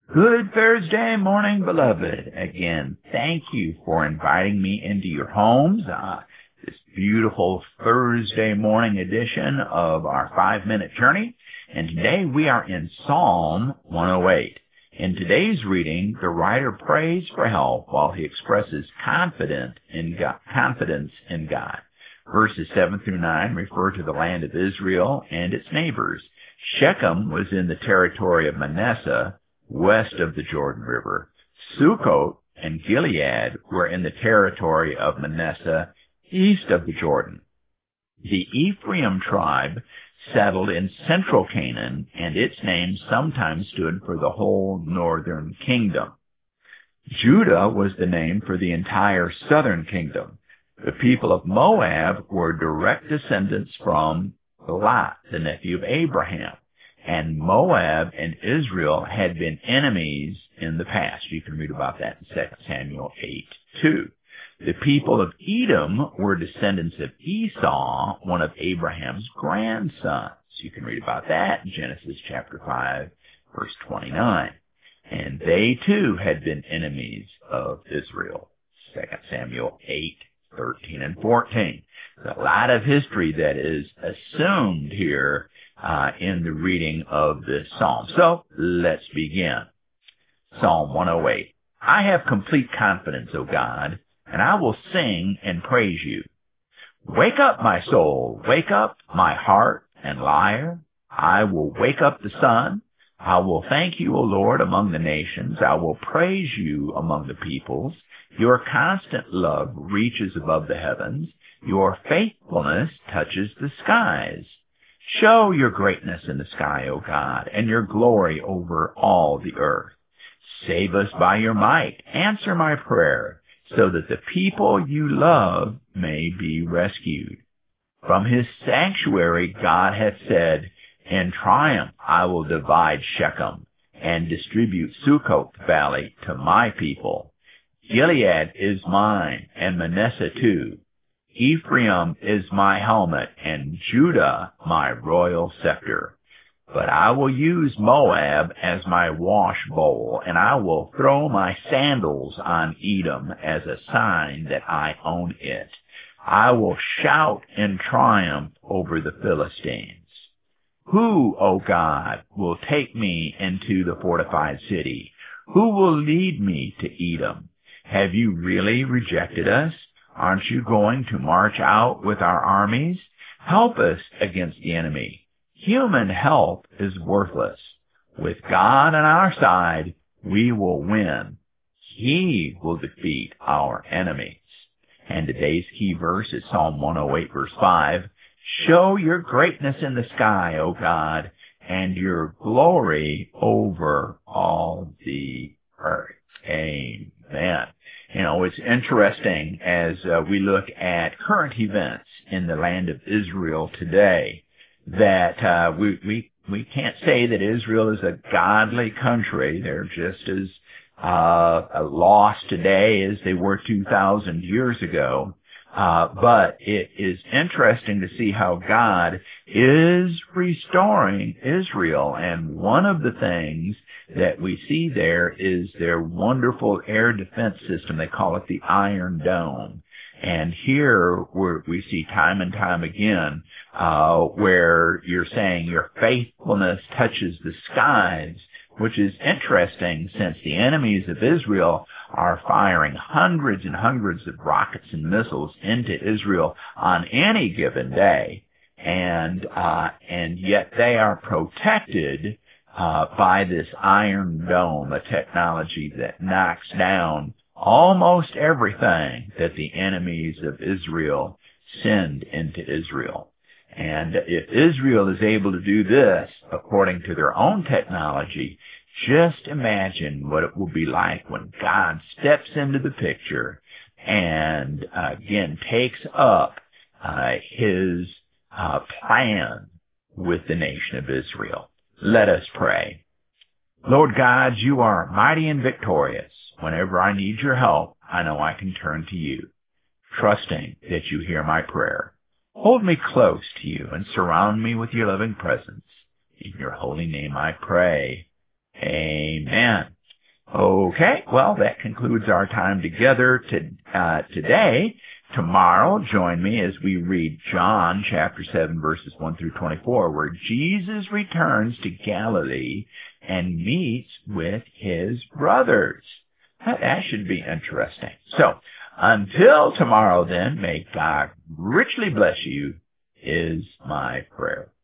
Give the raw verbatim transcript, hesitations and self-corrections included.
Good Thursday morning, beloved. Again, thank you for inviting me into your homes. Uh, this beautiful Thursday morning edition of our five-minute journey. And today we are in Psalm one oh eight. In today's reading, the writer prays for help while he expresses confidence in God, confidence in God. Verses seven through nine refer to the land of Israel and its neighbors. Shechem was in the territory of Manasseh, west of the Jordan River. Sukkot and Gilead were in the territory of Manasseh, east of the Jordan. The Ephraim tribe settled in central Canaan, and its name sometimes stood for the whole northern kingdom. Judah was the name for the entire southern kingdom. The people of Moab were direct descendants from Lot, the nephew of Abraham. And Moab and Israel had been enemies in the past. You can read about that in Second Samuel eight two. The people of Edom were descendants of Esau, one of Abraham's grandsons. You can read about that in Genesis chapter five, verse twenty-nine. And they too had been enemies of Israel. Second Samuel eight thirteen and fourteen. There's a lot of history that is assumed here Uh, in the reading of this psalm. So, let's begin. Psalm one oh eight. I have complete confidence, O God, and I will sing and praise you. Wake up, my soul, wake up, my heart and lyre. I will wake up the sun. I will thank you, O Lord, among the nations. I will praise you among the peoples. Your constant love reaches above the heavens. Your faithfulness touches the skies. Show your greatness in the sky, O God, and your glory over all the earth. Save us by your might. Answer my prayer, so that the people you love may be rescued. From his sanctuary God hath said, in triumph I will divide Shechem, and distribute Sukkot valley to my people. Gilead is mine, and Manasseh too. Ephraim is my helmet, and Judah my royal scepter. But I will use Moab as my wash bowl, and I will throw my sandals on Edom as a sign that I own it. I will shout in triumph over the Philistines. Who, O God, will take me into the fortified city? Who will lead me to Edom? Have you really rejected us? Aren't you going to march out with our armies? Help us against the enemy. Human help is worthless. With God on our side, we will win. He will defeat our enemies. And today's key verse is Psalm one oh eight, verse five. Show your greatness in the sky, O God, and your glory over all the earth. Amen. You know, it's interesting as uh, we look at current events in the land of Israel today that uh, we, we we can't say that Israel is a godly country. They're just as uh, lost today as they were two thousand years ago. Uh, but it is interesting to see how God is restoring Israel. And one of the things that we see there is their wonderful air defense system. They call it the Iron Dome. And here we're, we see time and time again uh, where you're saying your faithfulness touches the skies, which is interesting since the enemies of Israel are firing hundreds and hundreds of rockets and missiles into Israel on any given day, and uh, and yet they are protected uh, by this Iron Dome, a technology that knocks down almost everything that the enemies of Israel send into Israel. And if Israel is able to do this according to their own technology, just imagine what it will be like when God steps into the picture and, uh, again, takes up uh, his uh, plan with the nation of Israel. Let us pray. Lord God, you are mighty and victorious. Whenever I need your help, I know I can turn to you, trusting that you hear my prayer. Hold me close to you and surround me with your loving presence. In your holy name I pray. Amen. Okay, well, that concludes our time together to, uh, today. Tomorrow, join me as we read John chapter seven, verses one through twenty-four, where Jesus returns to Galilee and meets with his brothers. That should be interesting. So, until tomorrow then, may God richly bless you, is my prayer.